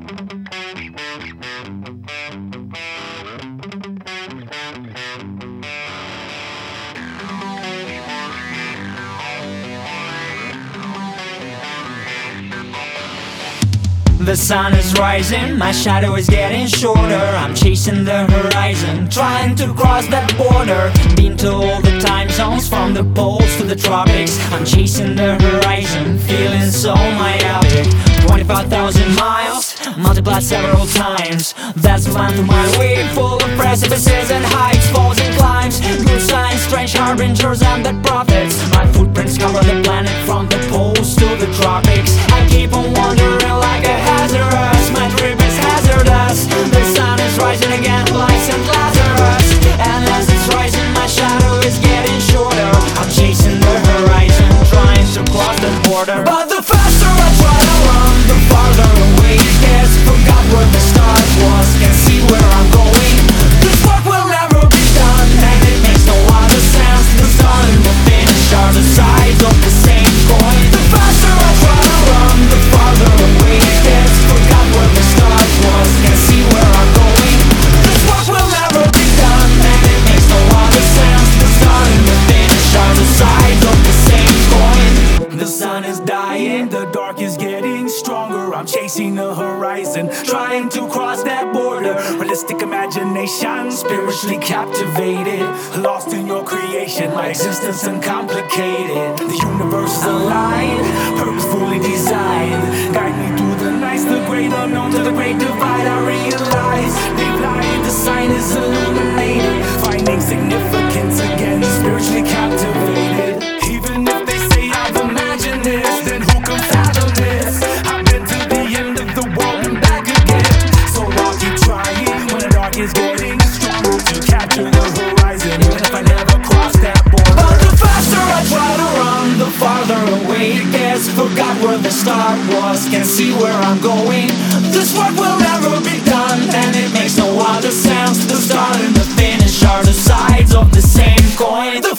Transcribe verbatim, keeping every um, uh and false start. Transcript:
The sun is rising, my shadow is getting shorter. I'm chasing the horizon, trying to cross that border. Been to all the time zones, from the poles to the tropics. I'm chasing the horizon, feeling so myopic. Twenty-five thousand miles, multiplied several times. That's the length of my way, full of precipices and heights, falls and climbs. Good signs, strange harbingers and the prophets. My footprints cover the planet from the poles to the tropics. I keep on wandering like a hazardous, my trip is hazardous. The sun is rising again like Saint Lazarus, and as it's rising my shadow is getting shorter. I'm chasing the horizon, trying to cross the border. But the faster I try to run, the farther away it gets. Forgot where the start was, can't see where I'm going. This work will never be done, and it makes no other sense. The start and the finish are the sides of the same coin. The faster I try to run, the farther away it gets. Forgot where the start was, can't see where I'm going. This work will never be done, and it makes no other sense. The start and the finish are the sides of the same coin. The sun is dying, the dark is getting stronger. I'm chasing the horizon, trying to cross that border. Realistic imagination, spiritually captivated. Lost in your creation, my existence uncomplicated. The universe is aligned, purposefully designed. Guide me through the nights, the great unknown to the great divide. I realize they've lied, the sign is illuminated. Finding significance again, spiritually captivated. Even if they say I've imagined this, then who can fathom this? I've been to the end of the world and back again. So I'll keep trying when the dark is getting stronger, to capture the horizon, even if I never cross that border. But the faster I try to run, the farther away it gets. Forgot where the start was, can't see where I'm going. This work will never be done, and it makes no other sense. The start and the finish are the sides of the same coin. The